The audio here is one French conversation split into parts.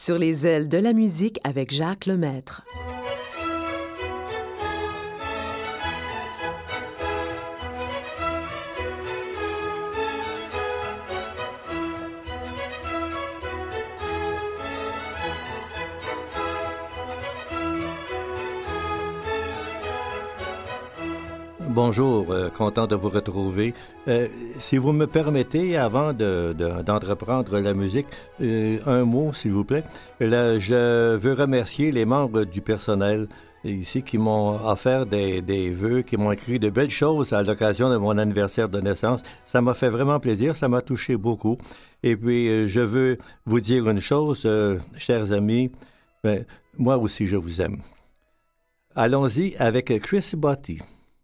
Sur les ailes de la musique avec Jacques Lemaître. Bonjour, content de vous retrouver. Si vous me permettez, avant d'entreprendre la musique, un mot, s'il vous plaît. Là, je veux remercier les membres du personnel ici qui m'ont offert des vœux, qui m'ont écrit de belles choses à l'occasion de mon anniversaire de naissance. Ça m'a fait vraiment plaisir, ça m'a touché beaucoup. Et puis, je veux vous dire une chose, chers amis, moi aussi, je vous aime. Allons-y avec Chris Botti.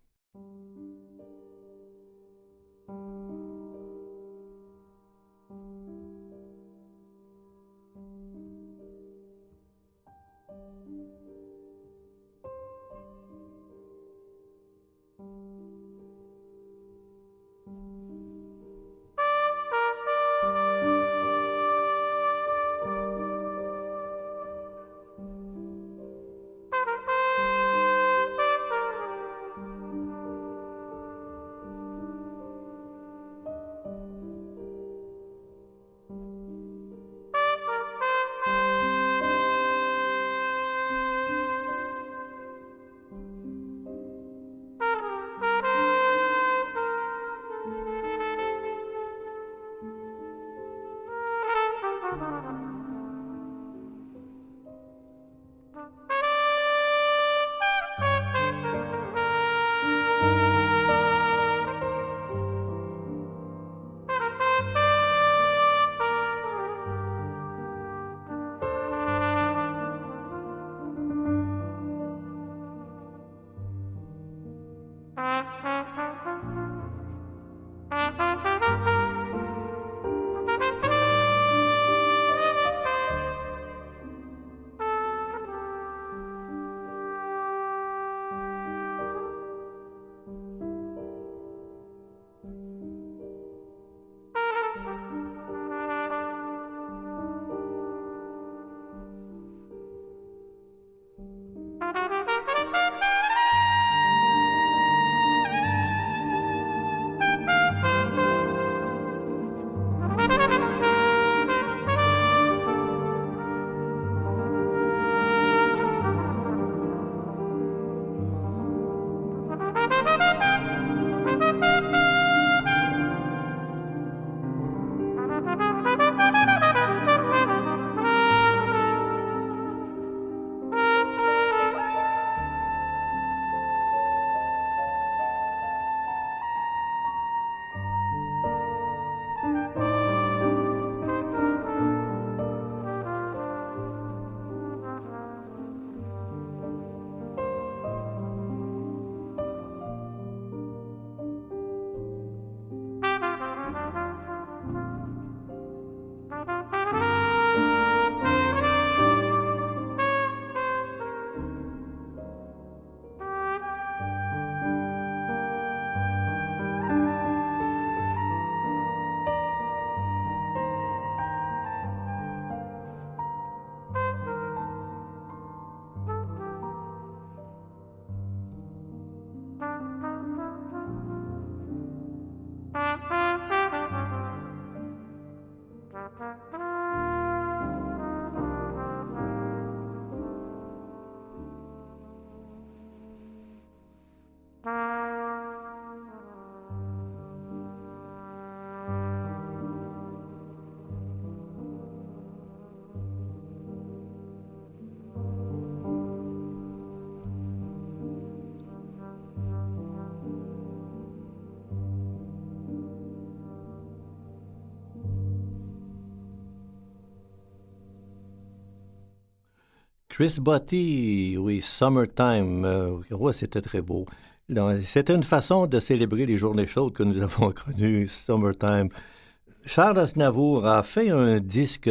Chris Botti, oui, Summertime, c'était très beau. C'était une façon de célébrer les journées chaudes que nous avons connues, Summertime. Charles Aznavour a fait un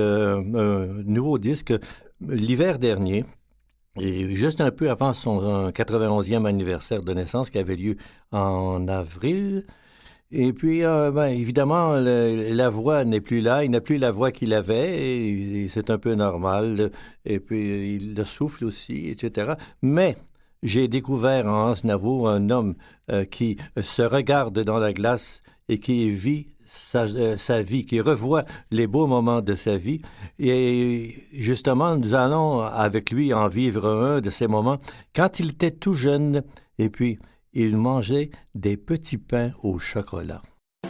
nouveau disque, l'hiver dernier, et juste un peu avant son 91e anniversaire de naissance qui avait lieu en avril. Et puis, évidemment, la voix n'est plus là. Il n'a plus la voix qu'il avait. Et c'est un peu normal. Et puis, il le souffle aussi, etc. Mais j'ai découvert en Hans Navour un homme qui se regarde dans la glace et qui vit sa vie, qui revoit les beaux moments de sa vie. Et justement, nous allons avec lui en vivre un de ces moments quand il était tout jeune. Et puis, il mangeait des petits pains au chocolat.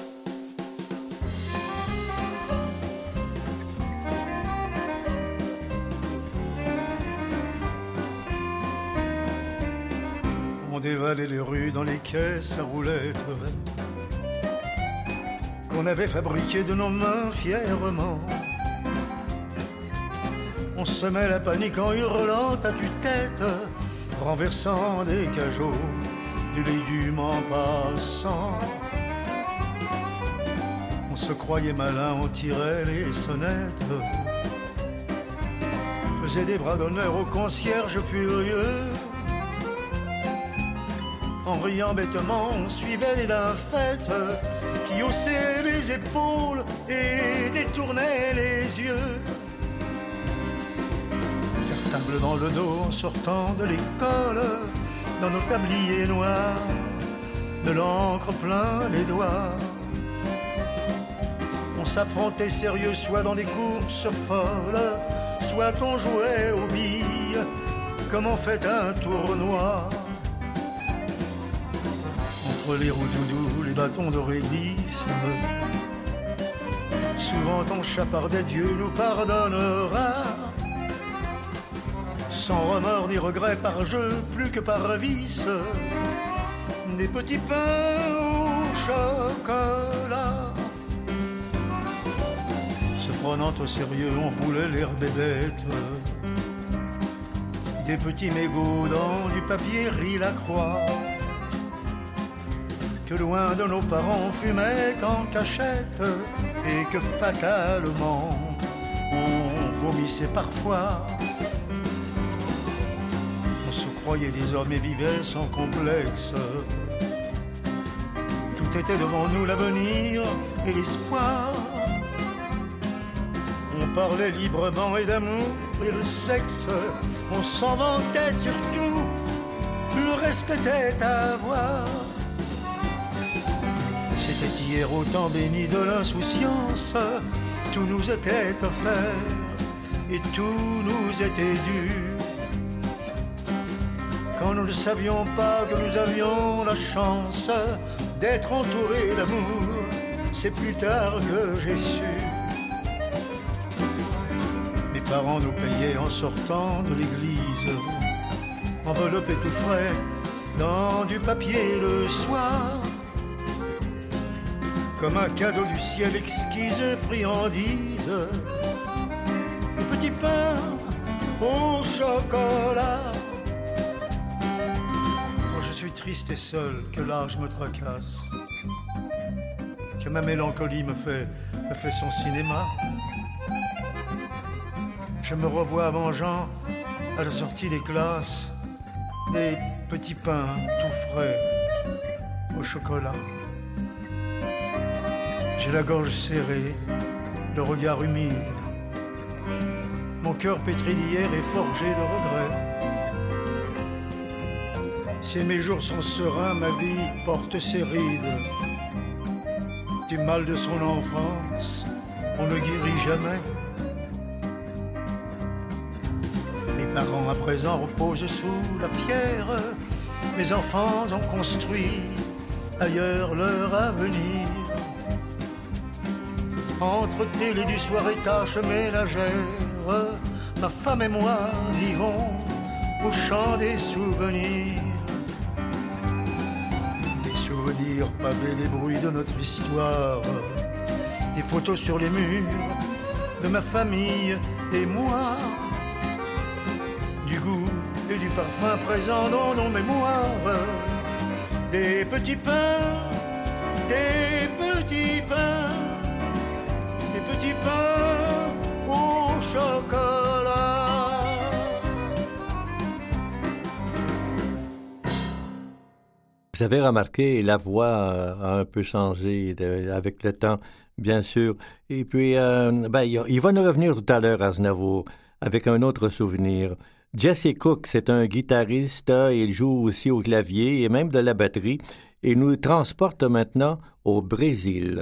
On dévalait les rues dans les caisses à roulettes qu'on avait fabriquées de nos mains fièrement. On semait la panique en hurlant à tue-tête, renversant des cajots, du légume en passant. On se croyait malin, on tirait les sonnettes, faisait des bras d'honneur aux concierges furieux. En riant bêtement, on suivait les lymphètes qui haussaient les épaules et détournaient les yeux. Cartable dans le dos en sortant de l'école, dans nos tabliers noirs, de l'encre plein les doigts. On s'affrontait sérieux, soit dans des courses folles, soit on jouait aux billes, comme on fait un tournoi. Entre les roues doudous, les bâtons de réglisse, souvent on chapardait, Dieu nous pardonnera. Sans remords ni regrets, par jeu plus que par vice, des petits pains au chocolat. Se prenant au sérieux, on roulait l'air bébête, des petits mégots dans du papier riz la croix, que loin de nos parents on fumait en cachette, et que fatalement on vomissait parfois. On se croyait des hommes et vivait sans complexe. Tout était devant nous, l'avenir et l'espoir. On parlait librement et d'amour et de sexe. On s'en vantait surtout, le reste était à voir. C'était hier au temps béni de l'insouciance, tout nous était offert et tout nous était dû. Quand nous ne savions pas que nous avions la chance d'être entourés d'amour, c'est plus tard que j'ai su. Mes parents nous payaient en sortant de l'église, enveloppés tout frais dans du papier le soir. Comme un cadeau du ciel, exquise friandise, des petits pains au chocolat. Quand je suis triste et seul, que l'âge me tracasse, que ma mélancolie me fait son cinéma, je me revois mangeant à la sortie des classes des petits pains tout frais au chocolat. J'ai la gorge serrée, le regard humide, mon cœur pétri d'hier est forgé de regrets. Si mes jours sont sereins, ma vie porte ses rides. Du mal de son enfance, on ne guérit jamais. Mes parents à présent reposent sous la pierre. Mes enfants ont construit ailleurs leur avenir. Entre télé du soir et tâches ménagères, ma femme et moi vivons au champ des souvenirs. Des souvenirs pavés des bruits de notre histoire, des photos sur les murs de ma famille et moi, du goût et du parfum présent dans nos mémoires, des petits pains, des petits pains, des petits pains au chocolat. Vous avez remarqué, la voix a un peu changé avec le temps, bien sûr. Et puis, il va nous revenir tout à l'heure, Aznavour, avec un autre souvenir. Jesse Cook, c'est un guitariste, il joue aussi au clavier et même de la batterie, et nous transporte maintenant au Brésil.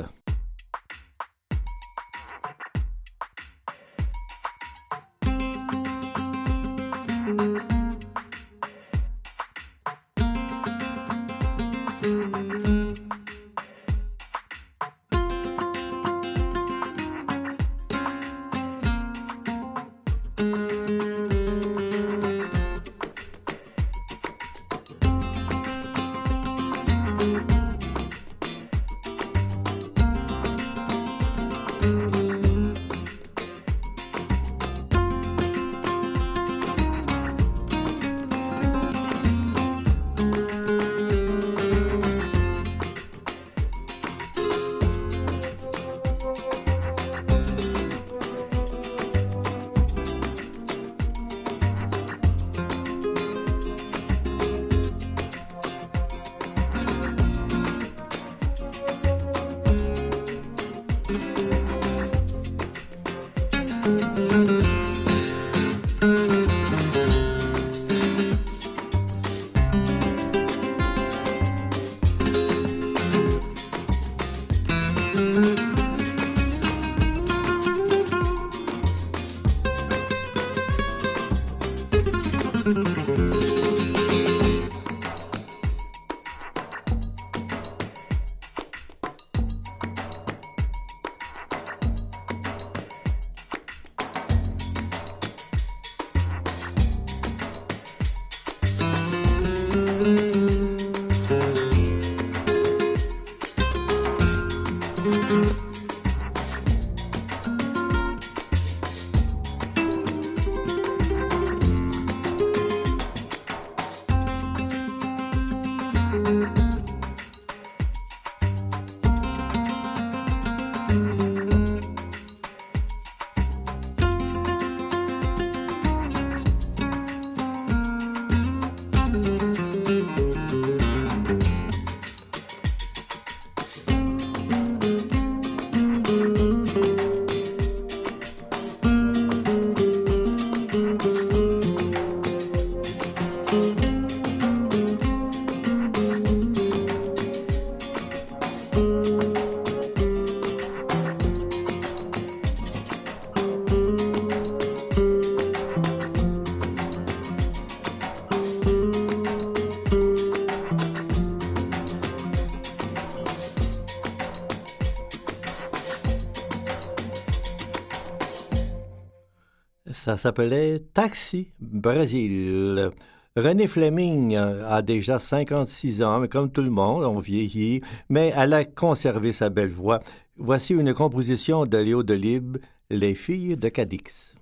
Ça s'appelait Taxi Brésil. René Fleming a déjà 56 ans, mais comme tout le monde, on vieillit, mais elle a conservé sa belle voix. Voici une composition de Léo Delibes, Les filles de Cadix.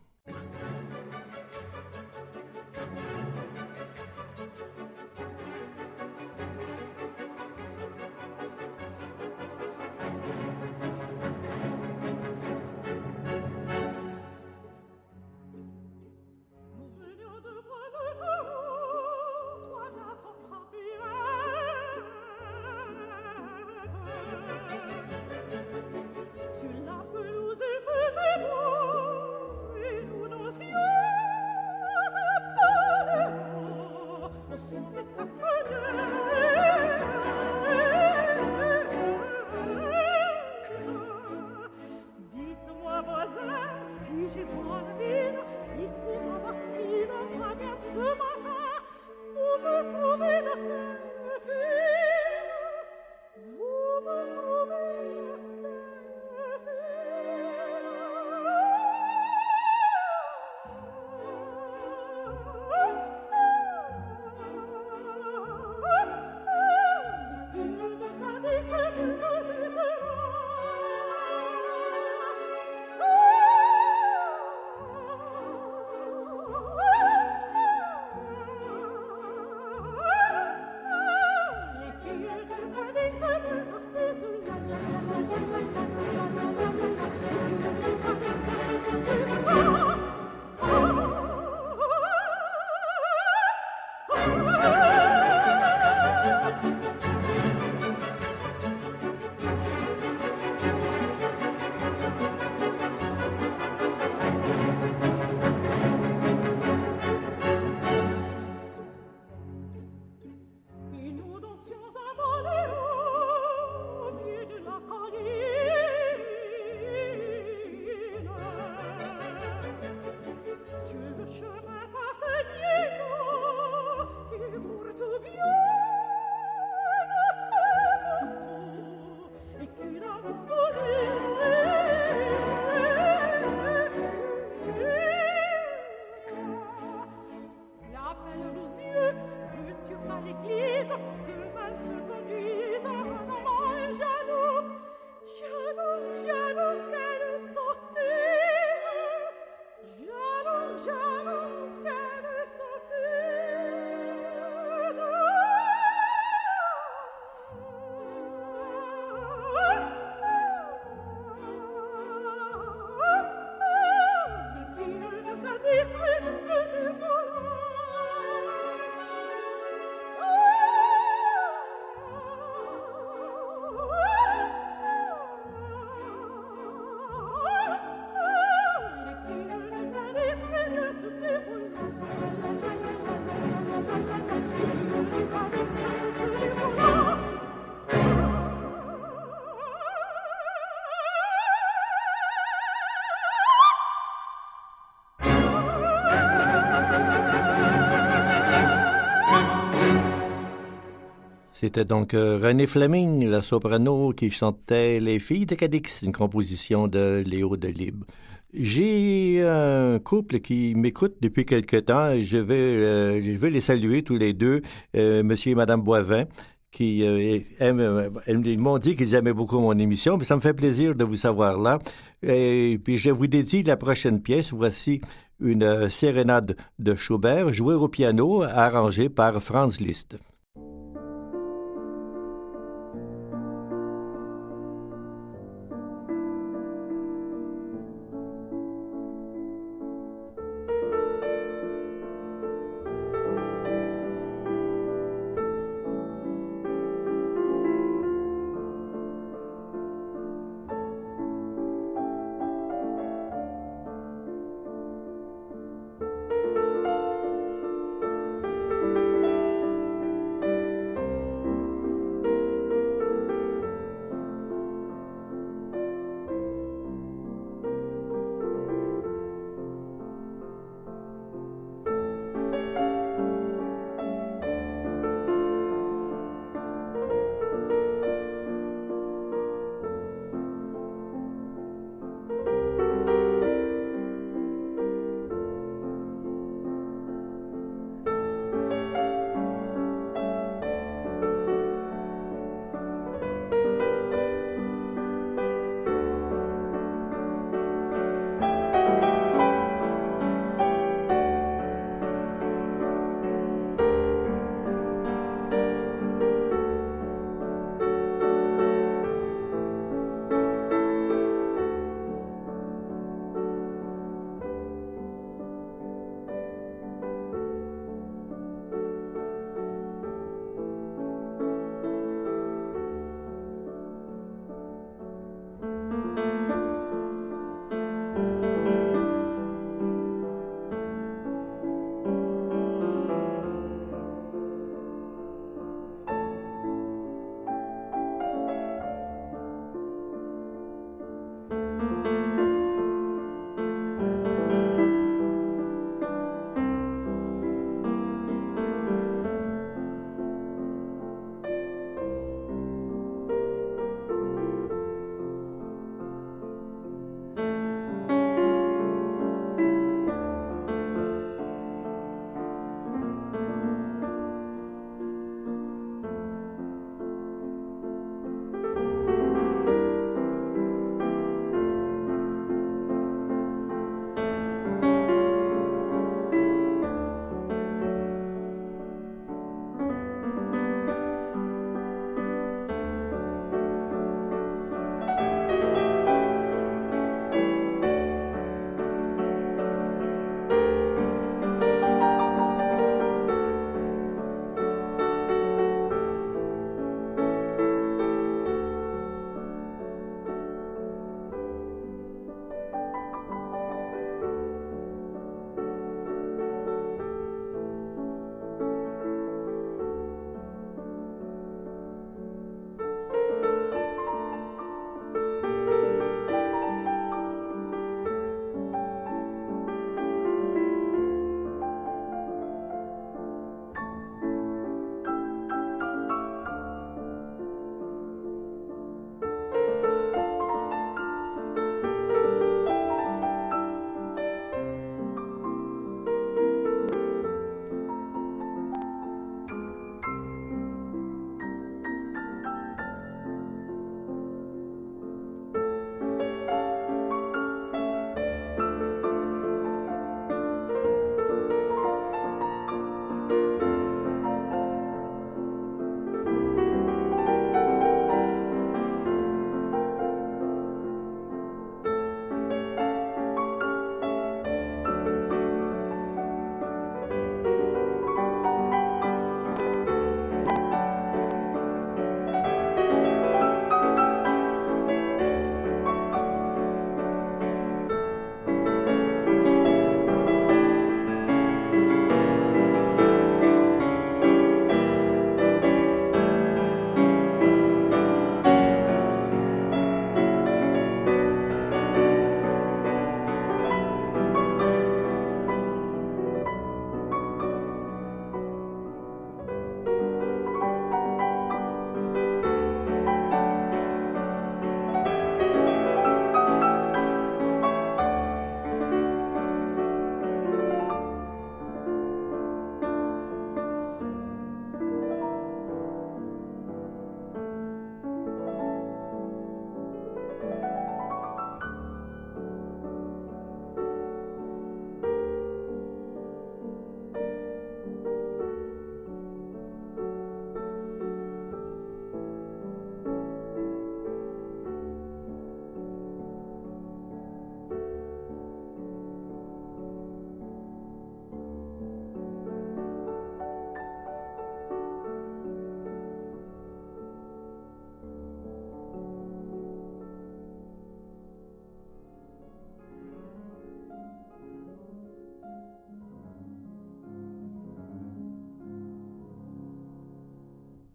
C'était donc René Fleming, la soprano, qui chantait Les filles de Cadix, une composition de Léo Delibes. J'ai un couple qui m'écoute depuis quelque temps et je vais les saluer tous les deux, Monsieur et Madame Boivin, qui ils m'ont dit qu'ils aimaient beaucoup mon émission, mais ça me fait plaisir de vous savoir là. Et puis je vous dédie la prochaine pièce. Voici une sérénade de Schubert, jouée au piano, arrangée par Franz Liszt.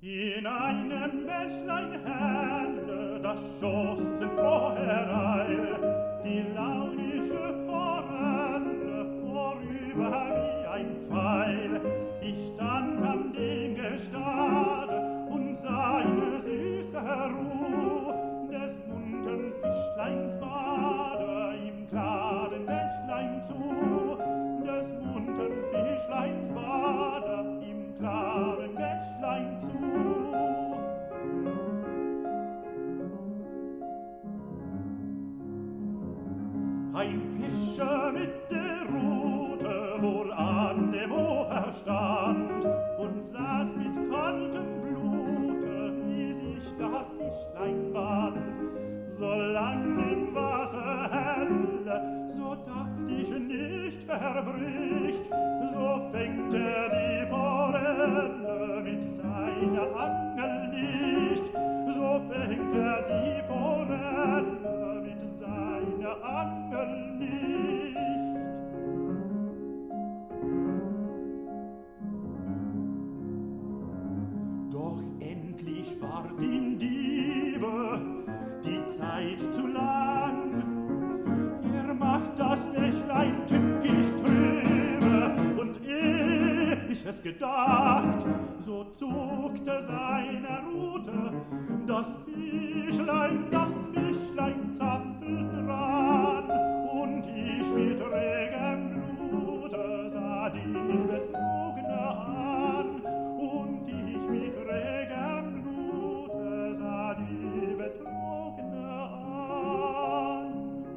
In einem Bächlein helle, da schossen frohereil die launische Forelle vorüber wie ein Pfeil. Ich stand an dem Gestade und sah eine süße Ruh des bunten Fischleins Bade im klaren Bächlein zu, des bunten Fischleins Bade im klaren Bächlein zu. Ein Fischer mit der Rute wohl an dem Ufer stand und saß mit kaltem Blute, wie sich das Fischlein wand. Solang im Wasser helle, so dacht ich nicht verbricht, so fängt die Forelle mit seiner Angel nicht, so fängt die Forelle mit seiner Angel nicht. Doch endlich ward ihm Diebe die Zeit zu lang. Er macht das Bächlein tückisch trübe, und ich es gedacht, so zuckte seine Rute das Fischlein zappelt dran, und ich mit regem Blute sah die Betrogene an, und ich mit regem Blute sah die Betrogene an.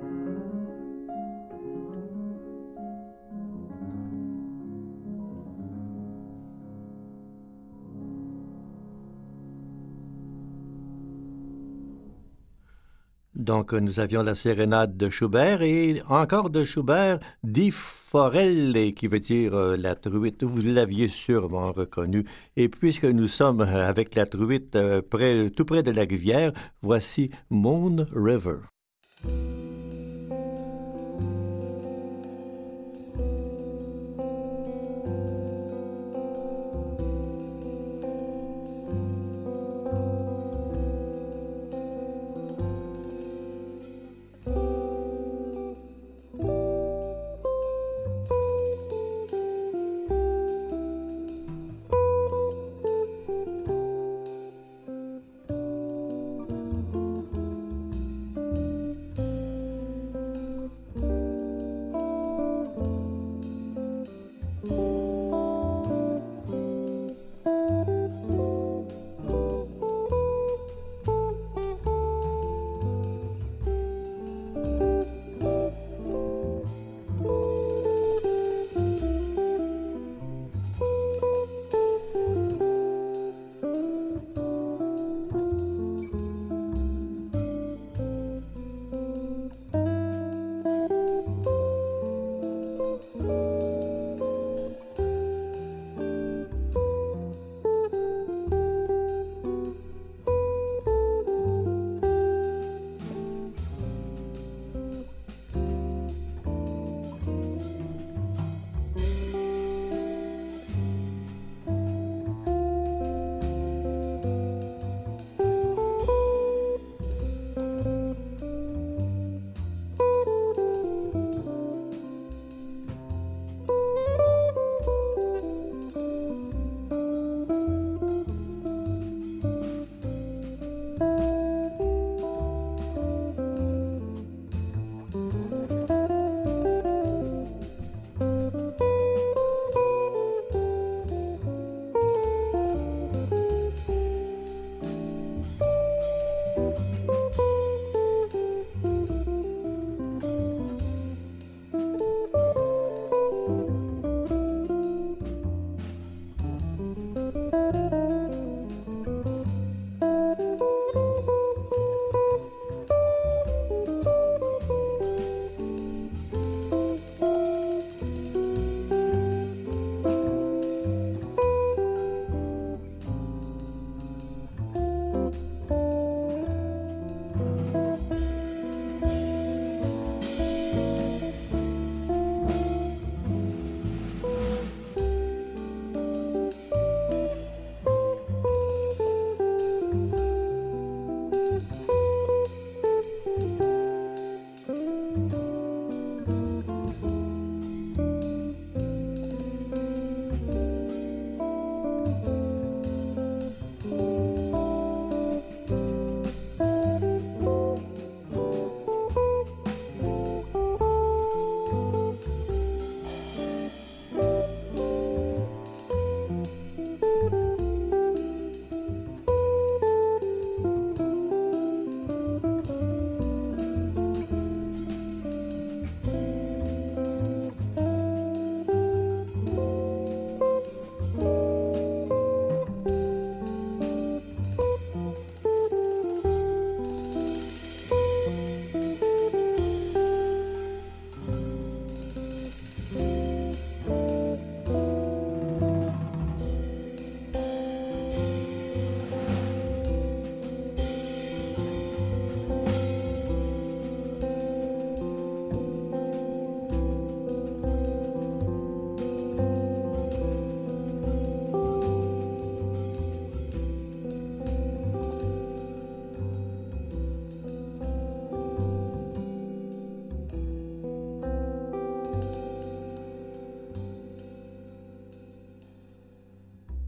Donc, nous avions la sérénade de Schubert et encore de Schubert, Die Forelle, qui veut dire la truite. Vous l'aviez sûrement reconnu. Et puisque nous sommes avec la truite tout près de la rivière, voici Moon River.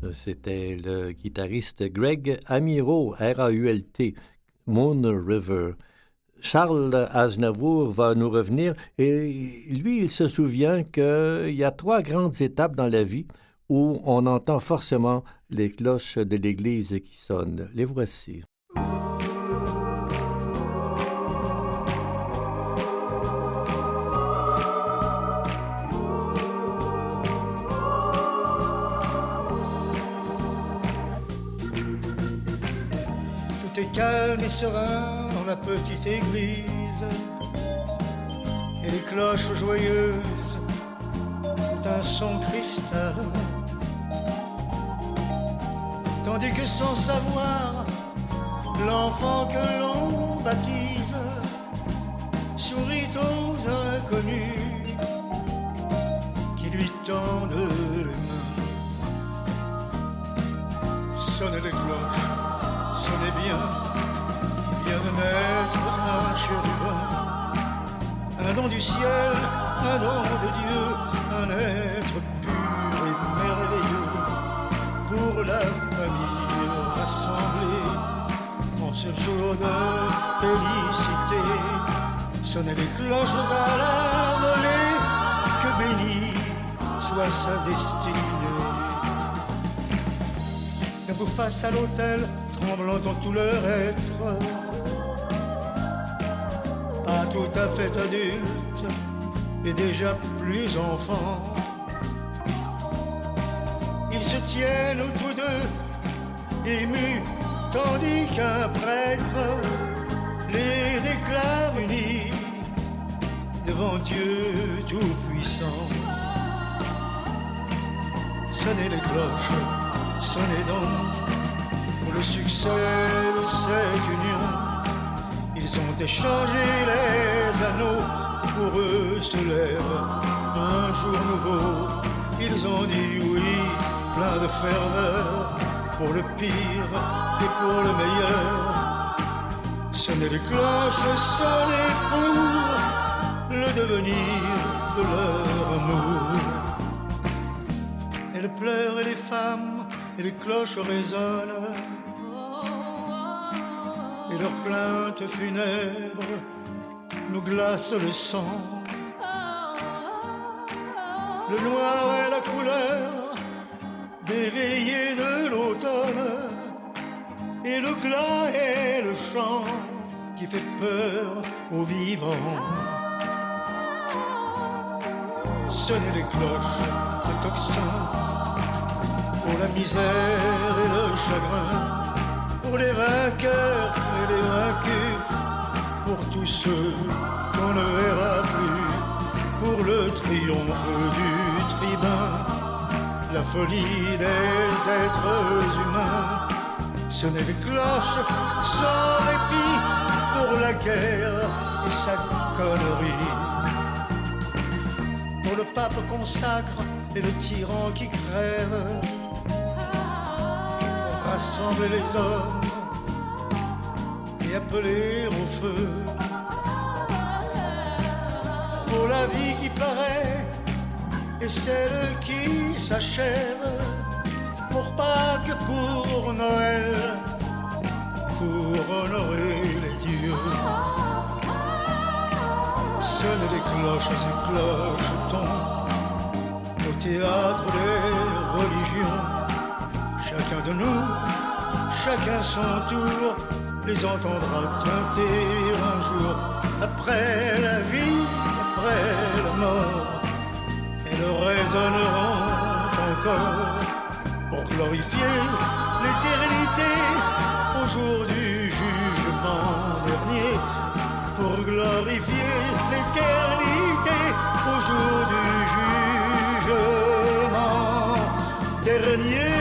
C'était le guitariste Greg Amirault, R-A-U-L-T, Moon River. Charles Aznavour va nous revenir et lui, il se souvient qu'il y a 3 grandes étapes dans la vie où on entend forcément les cloches de l'église qui sonnent. Les voici. Tout est calme et serein dans la petite église, et les cloches joyeuses ont un son cristallin, tandis que sans savoir, l'enfant que l'on baptise sourit aux inconnus qui lui tendent les mains. Sonnez les cloches, sonnez bien, il vient de naître un chérubin, un don du ciel, un don de Dieu, un être pur et merveilleux, pour la famille rassemblée en ce jour de félicité. Sonnez les cloches à la volée, que bénie soit sa destinée. Debout face à l'autel, tremblant dans tout leur être, pas tout à fait adulte et déjà plus enfant, ils se tiennent tous deux émus, tandis qu'un prêtre les déclare unis devant Dieu tout-puissant. Sonnez les cloches, sonnez donc pour le succès de cette union. Ils ont échangé les anneaux, pour eux se lève un jour nouveau. Ils ont dit oui, plein de ferveur, pour le pire et pour le meilleur. Sonnez les cloches, sonnez pour le devenir de leur amour. Elles pleurent et les femmes, et les cloches résonnent, et leurs plaintes funèbres nous glacent le sang. Le noir est la couleur des veillées de l'automne, et le glas est le chant qui fait peur aux vivants. Sonnez les cloches, le tocsin, pour la misère et le chagrin, pour les vainqueurs et les vaincus, pour tous ceux qu'on ne verra plus, pour le triomphe du tribun, la folie des êtres humains. Sonnez les cloches sans répit pour la guerre et sa connerie, pour le pape consacre et le tyran qui crève, pour rassembler les hommes et appeler au feu, pour la vie qui paraît et celle qui s'achève, pour Pâques, pour Noël, pour honorer les dieux. Sonnez les cloches et clochetons au théâtre des religions. Chacun de nous, chacun son tour, les entendra tinter un jour. Après la vie, après la mort, elles résonneront encore pour glorifier l'éternité au jour du jugement dernier, pour glorifier l'éternité au jour du jugement dernier.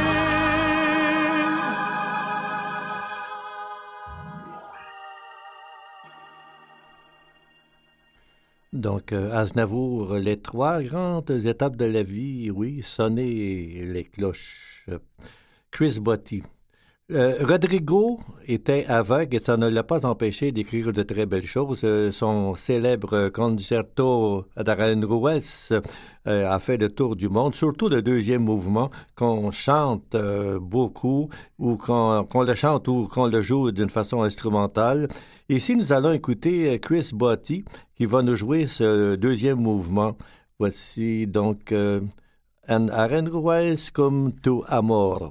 Donc, Aznavour, les 3 grandes étapes de la vie, oui, sonner les cloches. Chris Botti. Rodrigo était aveugle et ça ne l'a pas empêché d'écrire de très belles choses. Son célèbre concerto d'Aranjuez a fait le tour du monde, surtout le deuxième mouvement qu'on chante beaucoup ou qu'on le chante ou qu'on le joue d'une façon instrumentale. Ici, nous allons écouter Chris Botti qui va nous jouer ce deuxième mouvement. Voici donc Un Aranjuez cum tu amor.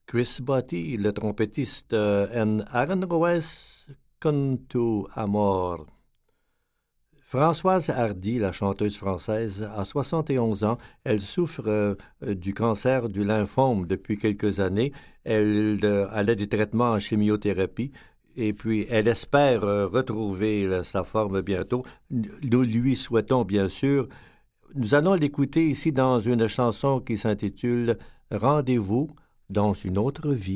Chris Botti, le trompettiste, en Aaron Ruiz, Con tu amor. Françoise Hardy, la chanteuse française, a 71 ans. Elle souffre du cancer du lymphome depuis quelques années. Elle a des traitements en chimiothérapie et puis elle espère retrouver sa forme bientôt. Nous lui souhaitons bien sûr. Nous allons l'écouter ici dans une chanson qui s'intitule « Rendez-vous dans une autre vie ».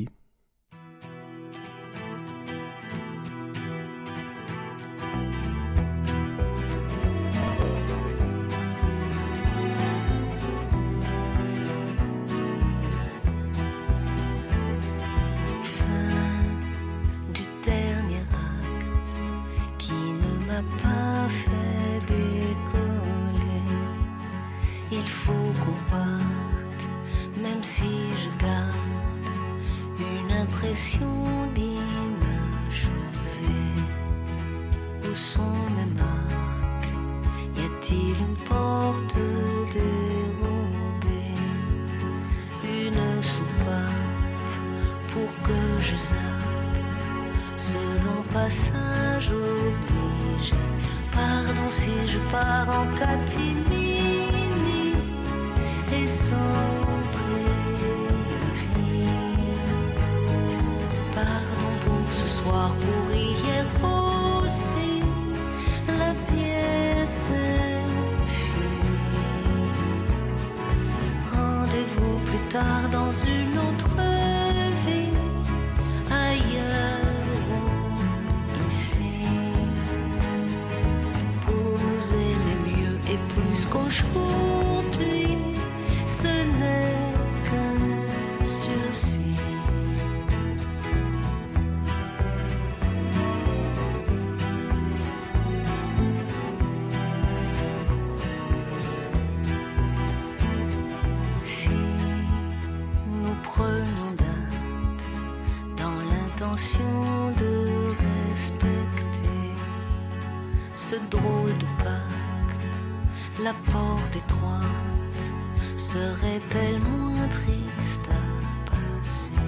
La porte étroite serait-elle moins triste à passer?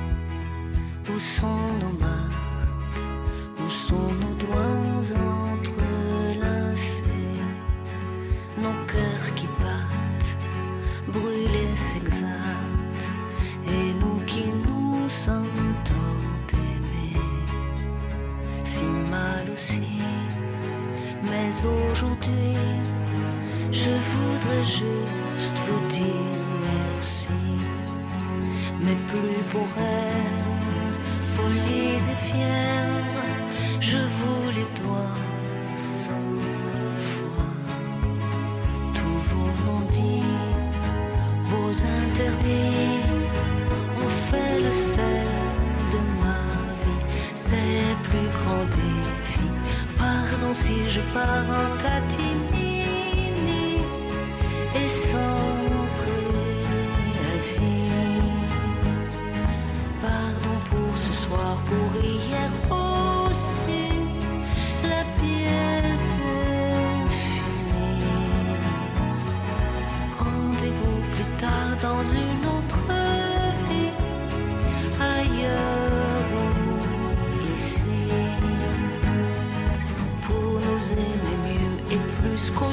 Où sont nos marques? Où sont nos doigts entrelacés? Nos cœurs qui battent, brûlés s'exaltent, et nous qui nous sommes tant aimés, si mal aussi, mais aujourd'hui je voudrais juste vous dire merci, mais plus pour elle, folies et fières, je vous les dois 100 fois. Tous vos non-dits, vos interdits, ont fait le sel de ma vie, c'est plus grand défi. Pardon si je pars en catimini et sans préavis. Pardon pour ce soir, pour hier aussi. La pièce est finie. Rendez-vous plus tard dans une autre vie, ailleurs ou ici, pour nous aimer mieux et plus qu'au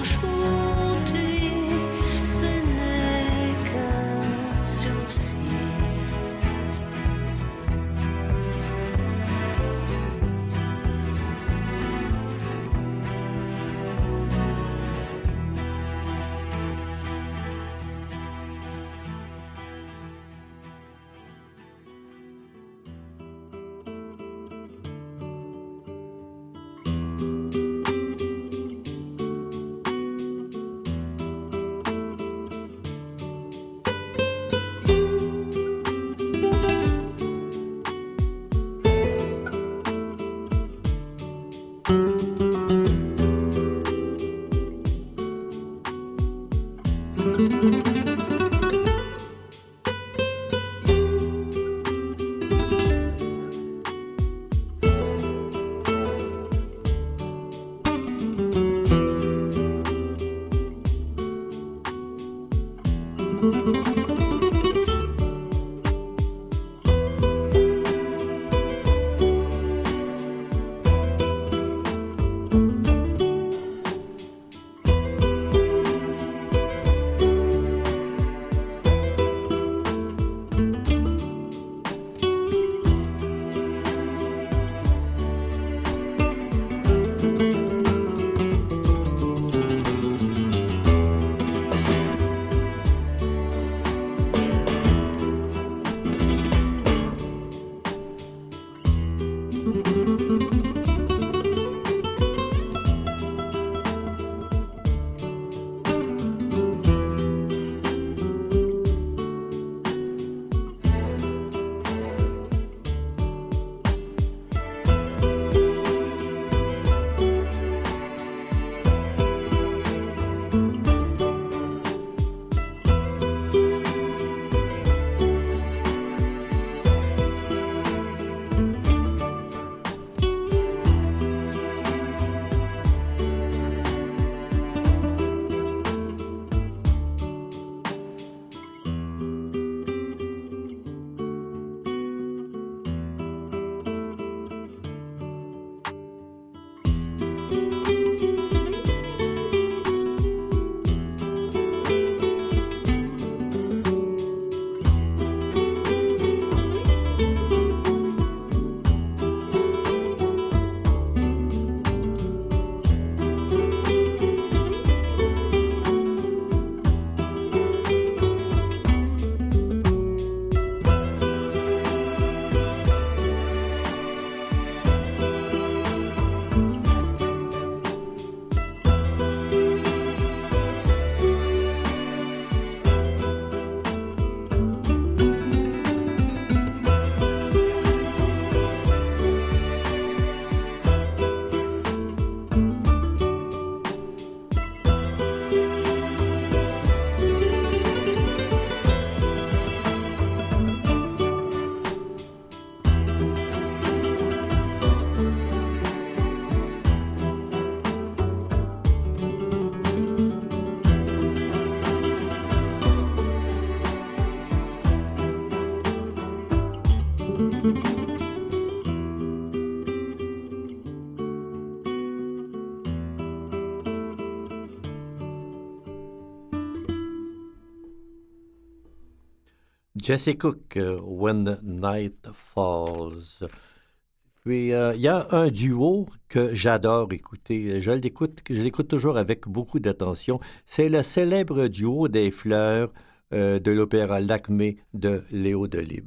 Jesse Cook, When Night Falls. Puis, il y a un duo que j'adore écouter. Je l'écoute toujours avec beaucoup d'attention. C'est le célèbre duo des fleurs de l'opéra Lakmé de Léo Delibes.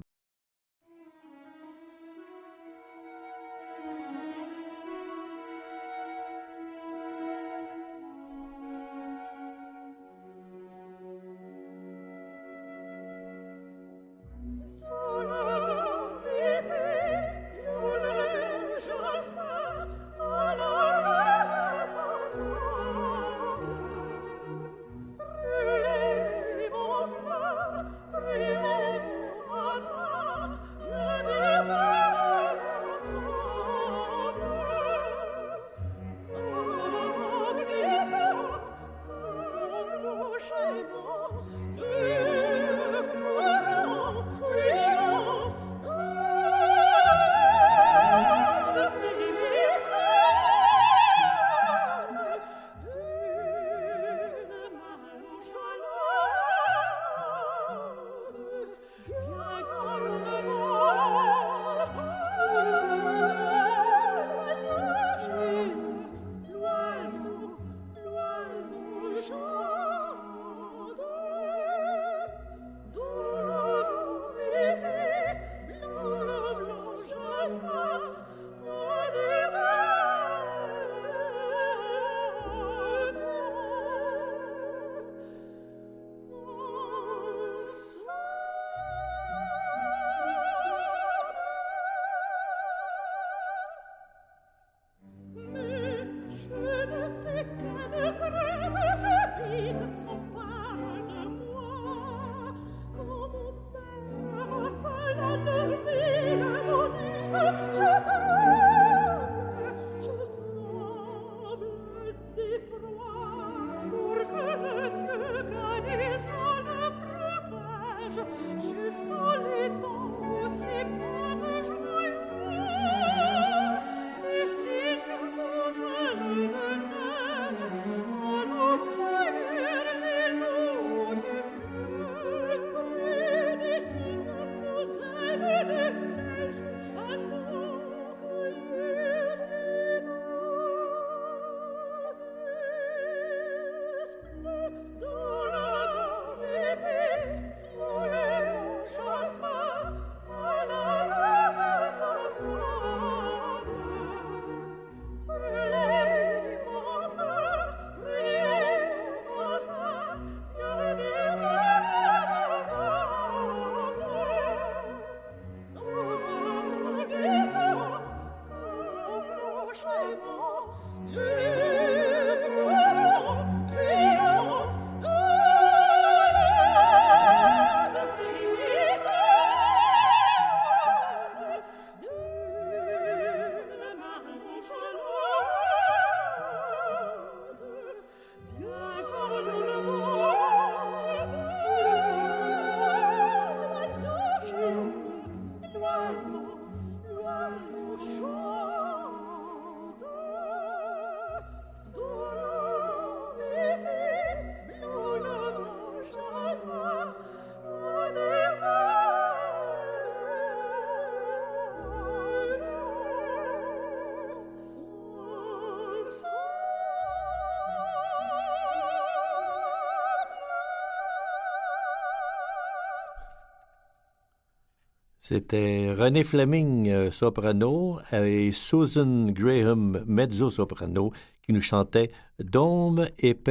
C'était René Fleming, soprano, et Susan Graham, mezzo-soprano, qui nous chantait « Dôme épais »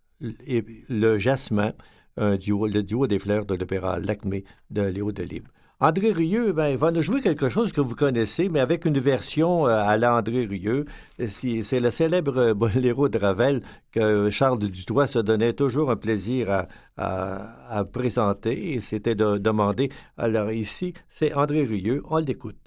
et le jasmin, le duo des fleurs de l'opéra Lakmé de Léo Delibes. André Rieu, va nous jouer quelque chose que vous connaissez, mais avec une version à l'André Rieu. C'est le célèbre boléro de Ravel que Charles Dutoit se donnait toujours un plaisir à présenter, et c'était de demander. Alors ici, c'est André Rieu, on l'écoute.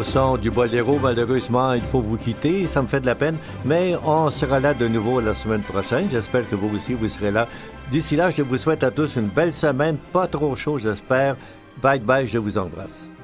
au son du boléro. Malheureusement, il faut vous quitter. Ça me fait de la peine. Mais on sera là de nouveau la semaine prochaine. J'espère que vous aussi, vous serez là. D'ici là, je vous souhaite à tous une belle semaine. Pas trop chaud, j'espère. Bye bye, je vous embrasse.